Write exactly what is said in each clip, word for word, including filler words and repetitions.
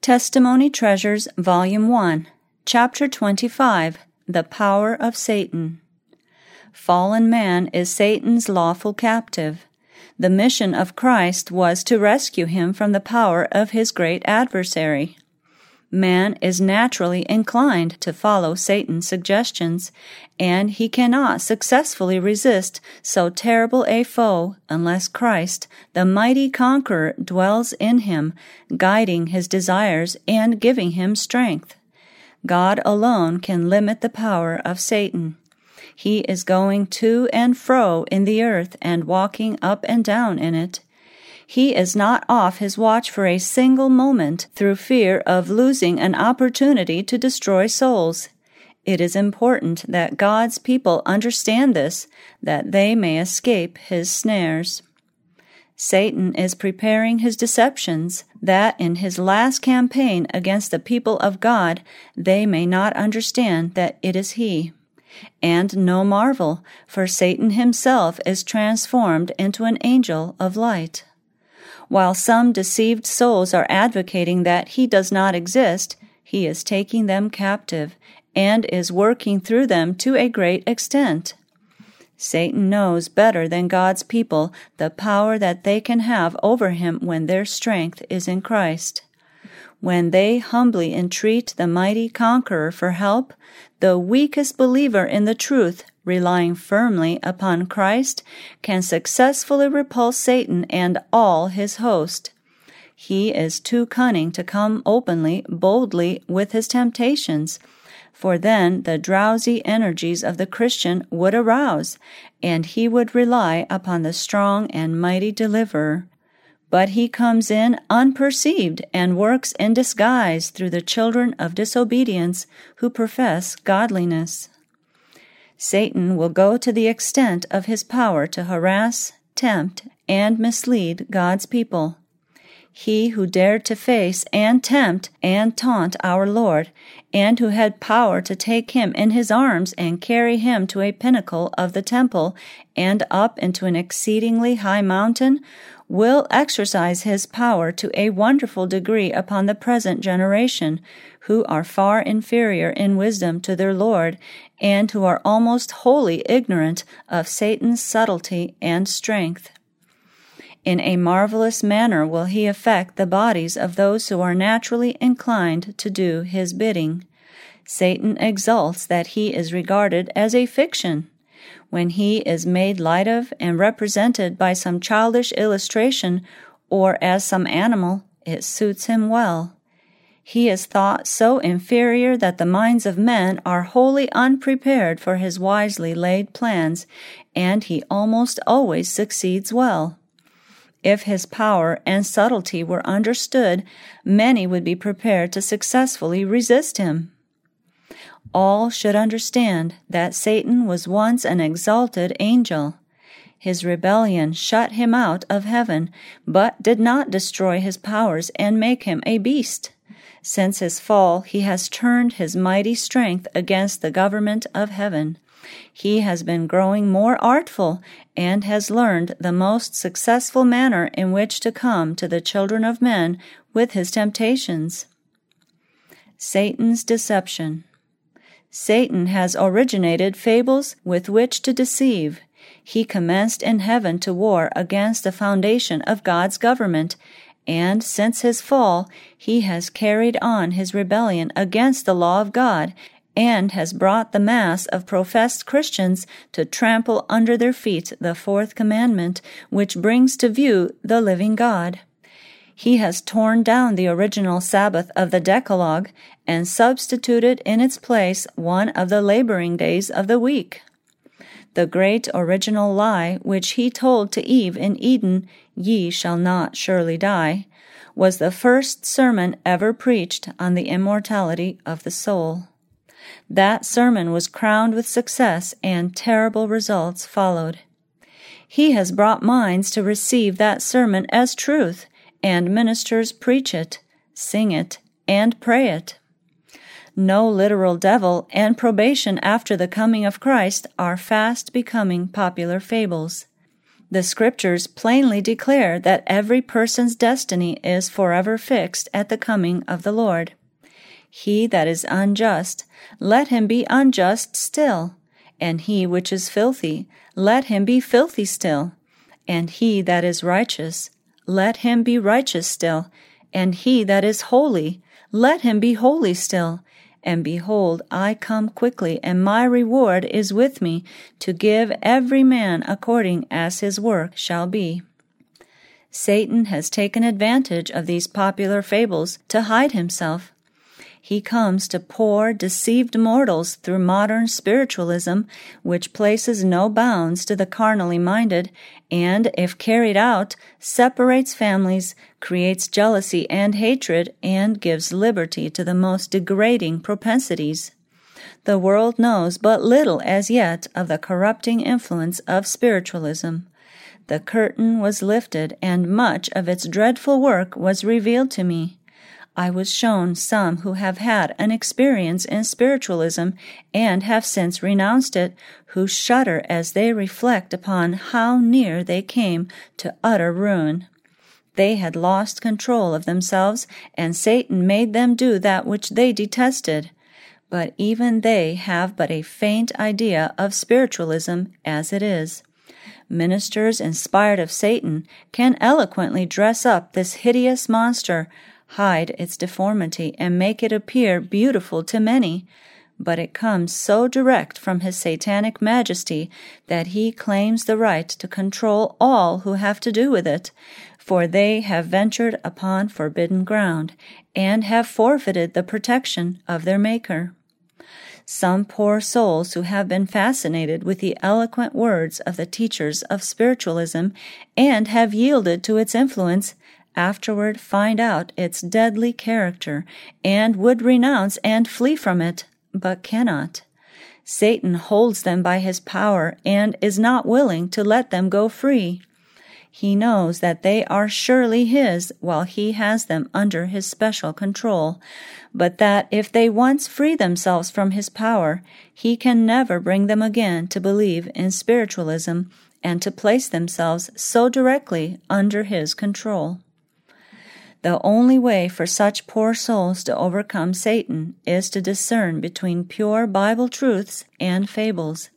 Testimony Treasures, Volume one, Chapter twenty-five, The Power of Satan. Fallen man is Satan's lawful captive. The mission of Christ was to rescue him from the power of his great adversary. Man is naturally inclined to follow Satan's suggestions, and he cannot successfully resist so terrible a foe unless Christ, the mighty conqueror, dwells in him, guiding his desires and giving him strength. God alone can limit the power of Satan. He is going to and fro in the earth and walking up and down in it. He is not off his watch for a single moment through fear of losing an opportunity to destroy souls. It is important that God's people understand this, that they may escape his snares. Satan is preparing his deceptions, that in his last campaign against the people of God they may not understand that it is he. And no marvel, for Satan himself is transformed into an angel of light. While some deceived souls are advocating that he does not exist, he is taking them captive and is working through them to a great extent. Satan knows better than God's people the power that they can have over him when their strength is in Christ. When they humbly entreat the mighty conqueror for help, the weakest believer in the truth, relying firmly upon Christ, can successfully repulse Satan and all his host. He is too cunning to come openly, boldly with his temptations, for then the drowsy energies of the Christian would arouse, and he would rely upon the strong and mighty deliverer. But he comes in unperceived and works in disguise through the children of disobedience who profess godliness. Satan will go to the extent of his power to harass, tempt, and mislead God's people. He who dared to face and tempt and taunt our Lord, and who had power to take him in his arms and carry him to a pinnacle of the temple and up into an exceedingly high mountain, will exercise his power to a wonderful degree upon the present generation, who are far inferior in wisdom to their Lord, and who are almost wholly ignorant of Satan's subtlety and strength. In a marvelous manner will he affect the bodies of those who are naturally inclined to do his bidding. Satan exults that he is regarded as a fiction. When he is made light of and represented by some childish illustration or as some animal, it suits him well. He is thought so inferior that the minds of men are wholly unprepared for his wisely laid plans, and he almost always succeeds well. If his power and subtlety were understood, many would be prepared to successfully resist him. All should understand that Satan was once an exalted angel. His rebellion shut him out of heaven, but did not destroy his powers and make him a beast. Since his fall, he has turned his mighty strength against the government of heaven. He has been growing more artful and has learned the most successful manner in which to come to the children of men with his temptations. Satan's deception. Satan has originated fables with which to deceive. He commenced in heaven to war against the foundation of God's government, and since his fall, he has carried on his rebellion against the law of God, and has brought the mass of professed Christians to trample under their feet the fourth commandment, which brings to view the living God. He has torn down the original Sabbath of the Decalogue and substituted in its place one of the laboring days of the week. The great original lie which he told to Eve in Eden, "Ye shall not surely die," was the first sermon ever preached on the immortality of the soul. That sermon was crowned with success, and terrible results followed. He has brought minds to receive that sermon as truth, and ministers preach it, sing it, and pray it. No literal devil and probation after the coming of Christ are fast becoming popular fables. The Scriptures plainly declare that every person's destiny is forever fixed at the coming of the Lord. He that is unjust, let him be unjust still, and he which is filthy, let him be filthy still, and he that is righteous, let him be righteous still, and he that is holy, let him be holy still. And behold, I come quickly, and my reward is with me, to give every man according as his work shall be. Satan has taken advantage of these popular fables to hide himself. He comes to poor, deceived mortals through modern spiritualism, which places no bounds to the carnally minded, and, if carried out, separates families, creates jealousy and hatred, and gives liberty to the most degrading propensities. The world knows but little as yet of the corrupting influence of spiritualism. The curtain was lifted, and much of its dreadful work was revealed to me. I was shown some who have had an experience in spiritualism and have since renounced it, who shudder as they reflect upon how near they came to utter ruin. They had lost control of themselves, and Satan made them do that which they detested. But even they have but a faint idea of spiritualism as it is. Ministers inspired of Satan can eloquently dress up this hideous monster, hide its deformity, and make it appear beautiful to many, but it comes so direct from his satanic majesty that he claims the right to control all who have to do with it, for they have ventured upon forbidden ground, and have forfeited the protection of their Maker. Some poor souls who have been fascinated with the eloquent words of the teachers of spiritualism, and have yielded to its influence, afterward find out its deadly character, and would renounce and flee from it, but cannot. Satan holds them by his power, and is not willing to let them go free. He knows that they are surely his while he has them under his special control, but that if they once free themselves from his power, he can never bring them again to believe in spiritualism and to place themselves so directly under his control. The only way for such poor souls to overcome Satan is to discern between pure Bible truths and fables.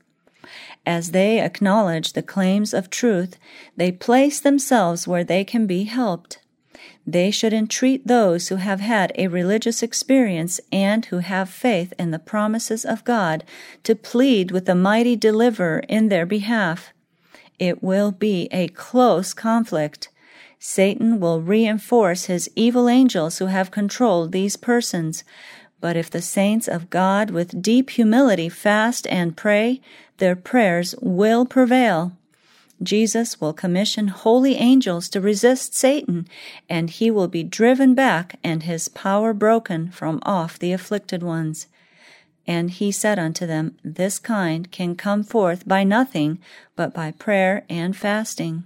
As they acknowledge the claims of truth, they place themselves where they can be helped. They should entreat those who have had a religious experience and who have faith in the promises of God to plead with the mighty Deliverer in their behalf. It will be a close conflict. Satan will reinforce his evil angels who have controlled these persons. But if the saints of God with deep humility fast and pray, their prayers will prevail. Jesus will commission holy angels to resist Satan, and he will be driven back and his power broken from off the afflicted ones. And he said unto them, This kind can come forth by nothing but by prayer and fasting.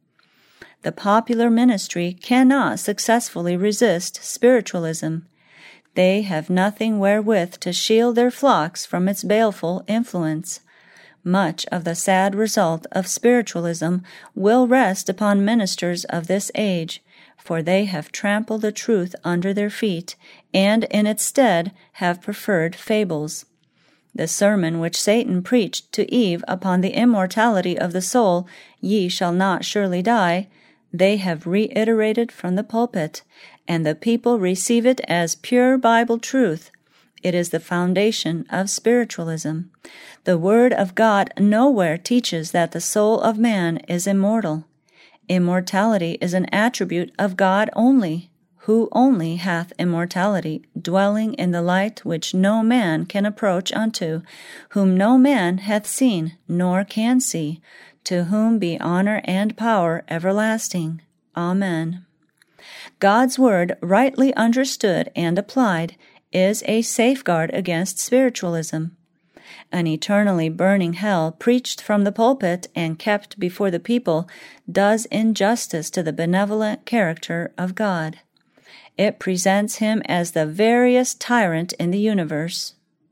The popular ministry cannot successfully resist spiritualism. They have nothing wherewith to shield their flocks from its baleful influence. Much of the sad result of spiritualism will rest upon ministers of this age, for they have trampled the truth under their feet, and in its stead have preferred fables. The sermon which Satan preached to Eve upon the immortality of the soul, Ye shall not surely die, they have reiterated from the pulpit, and the people receive it as pure Bible truth. It is the foundation of spiritualism. The Word of God nowhere teaches that the soul of man is immortal. Immortality is an attribute of God only, who only hath immortality, dwelling in the light which no man can approach unto, whom no man hath seen, nor can see, to whom be honor and power everlasting. Amen. God's word, rightly understood and applied, is a safeguard against spiritualism. An eternally burning hell preached from the pulpit and kept before the people does injustice to the benevolent character of God. It presents him as the veriest tyrant in the universe.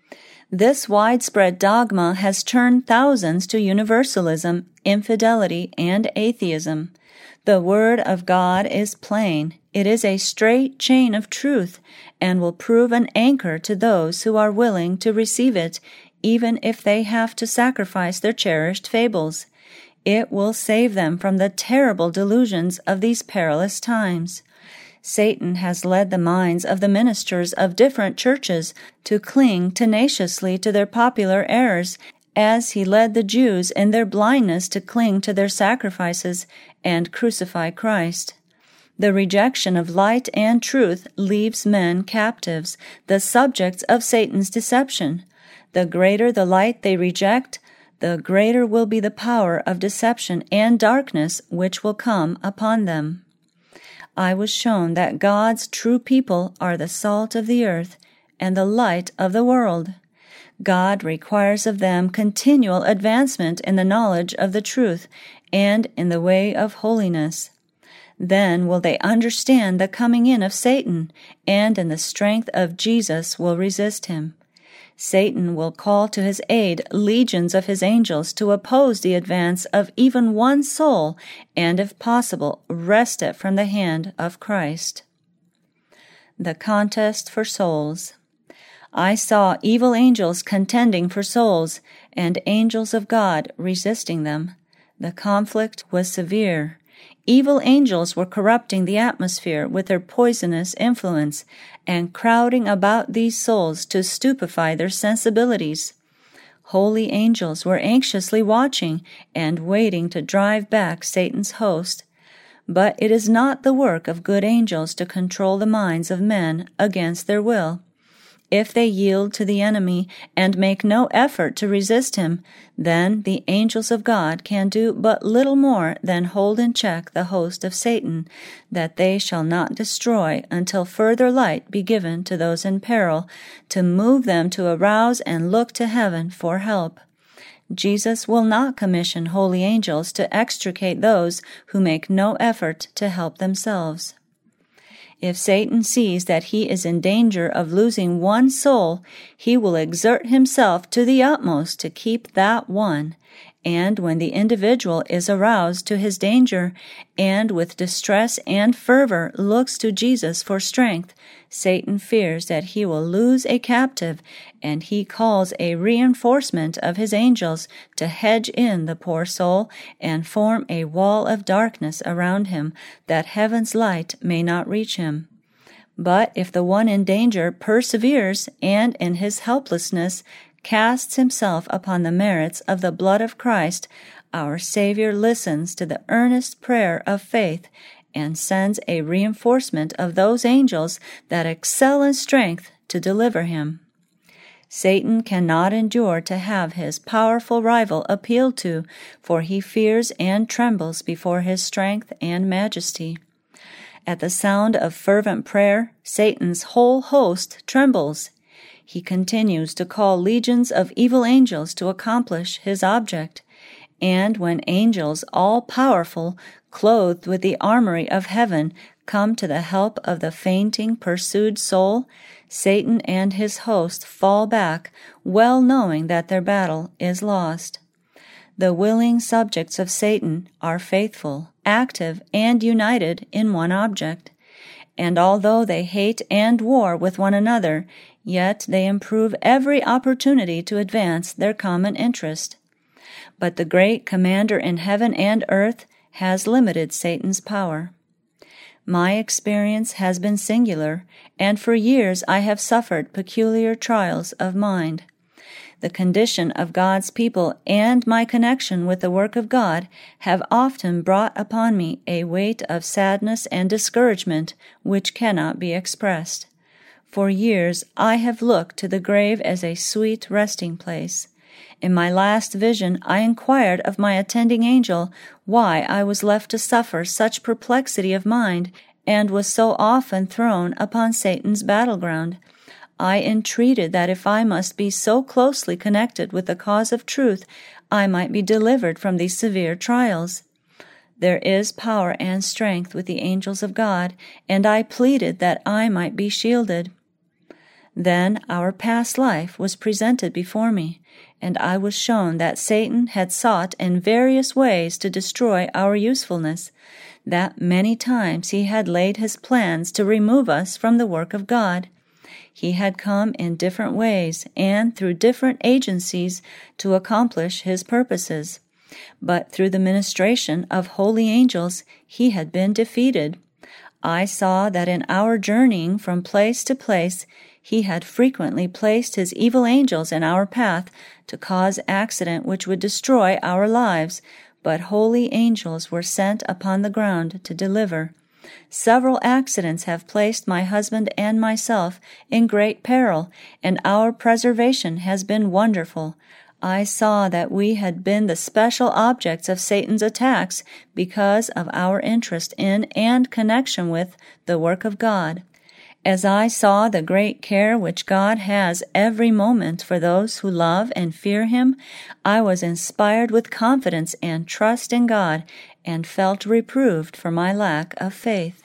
This widespread dogma has turned thousands to universalism, infidelity, and atheism. The Word of God is plain. It is a straight chain of truth and will prove an anchor to those who are willing to receive it, even if they have to sacrifice their cherished fables. It will save them from the terrible delusions of these perilous times. Satan has led the minds of the ministers of different churches to cling tenaciously to their popular errors, as he led the Jews in their blindness to cling to their sacrifices and crucify Christ. The rejection of light and truth leaves men captives, the subjects of Satan's deception. The greater the light they reject, the greater will be the power of deception and darkness which will come upon them. I was shown that God's true people are the salt of the earth and the light of the world. God requires of them continual advancement in the knowledge of the truth and in the way of holiness. Then will they understand the coming in of Satan, and in the strength of Jesus will resist him. Satan will call to his aid legions of his angels to oppose the advance of even one soul, and if possible, wrest it from the hand of Christ. The contest for souls. I saw evil angels contending for souls, and angels of God resisting them. The conflict was severe. Evil angels were corrupting the atmosphere with their poisonous influence and crowding about these souls to stupefy their sensibilities. Holy angels were anxiously watching and waiting to drive back Satan's host. But it is not the work of good angels to control the minds of men against their will. If they yield to the enemy and make no effort to resist him, then the angels of God can do but little more than hold in check the host of Satan, that they shall not destroy until further light be given to those in peril, to move them to arouse and look to heaven for help. Jesus will not commission holy angels to extricate those who make no effort to help themselves. If Satan sees that he is in danger of losing one soul, he will exert himself to the utmost to keep that one. And when the individual is aroused to his danger, and with distress and fervor looks to Jesus for strength, Satan fears that he will lose a captive, and he calls a reinforcement of his angels to hedge in the poor soul and form a wall of darkness around him, that heaven's light may not reach him. But if the one in danger perseveres, and in his helplessness casts himself upon the merits of the blood of Christ, our Savior listens to the earnest prayer of faith and sends a reinforcement of those angels that excel in strength to deliver him. Satan cannot endure to have his powerful rival appealed to, for he fears and trembles before his strength and majesty. At the sound of fervent prayer, Satan's whole host trembles. He continues to call legions of evil angels to accomplish his object. And when angels, all-powerful, clothed with the armory of heaven, come to the help of the fainting, pursued soul, Satan and his host fall back, well knowing that their battle is lost. The willing subjects of Satan are faithful, active, and united in one object. And although they hate and war with one another, yet they improve every opportunity to advance their common interest. But the great Commander in heaven and earth has limited Satan's power. My experience has been singular, and for years I have suffered peculiar trials of mind. The condition of God's people and my connection with the work of God have often brought upon me a weight of sadness and discouragement which cannot be expressed. For years I have looked to the grave as a sweet resting place. In my last vision I inquired of my attending angel why I was left to suffer such perplexity of mind and was so often thrown upon Satan's battleground. I entreated that if I must be so closely connected with the cause of truth, I might be delivered from these severe trials. There is power and strength with the angels of God, and I pleaded that I might be shielded. Then our past life was presented before me, and I was shown that Satan had sought in various ways to destroy our usefulness, that many times he had laid his plans to remove us from the work of God. He had come in different ways and through different agencies to accomplish his purposes. But through the ministration of holy angels, he had been defeated. I saw that in our journeying from place to place, he had frequently placed his evil angels in our path to cause accident which would destroy our lives, but holy angels were sent upon the ground to deliver. Several accidents have placed my husband and myself in great peril, and our preservation has been wonderful. I saw that we had been the special objects of Satan's attacks because of our interest in and connection with the work of God. As I saw the great care which God has every moment for those who love and fear Him, I was inspired with confidence and trust in God, and felt reproved for my lack of faith.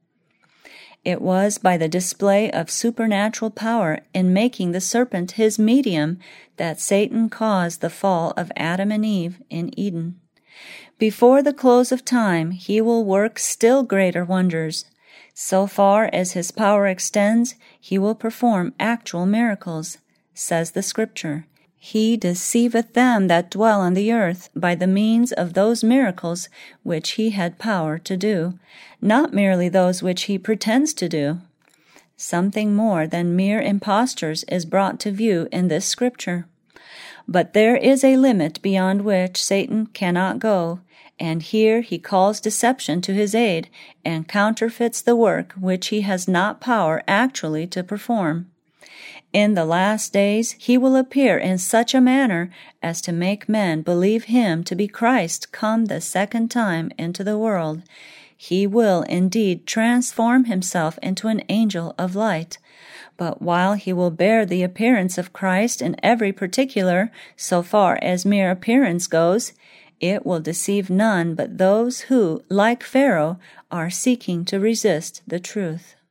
It was by the display of supernatural power in making the serpent his medium that Satan caused the fall of Adam and Eve in Eden. Before the close of time, he will work still greater wonders. So far as his power extends, he will perform actual miracles, says the Scripture. He deceiveth them that dwell on the earth by the means of those miracles which he had power to do, not merely those which he pretends to do. Something more than mere impostures is brought to view in this Scripture. But there is a limit beyond which Satan cannot go, and here he calls deception to his aid and counterfeits the work which he has not power actually to perform. In the last days he will appear in such a manner as to make men believe him to be Christ come the second time into the world. He will indeed transform himself into an angel of light. But while he will bear the appearance of Christ in every particular, so far as mere appearance goes, it will deceive none but those who, like Pharaoh, are seeking to resist the truth.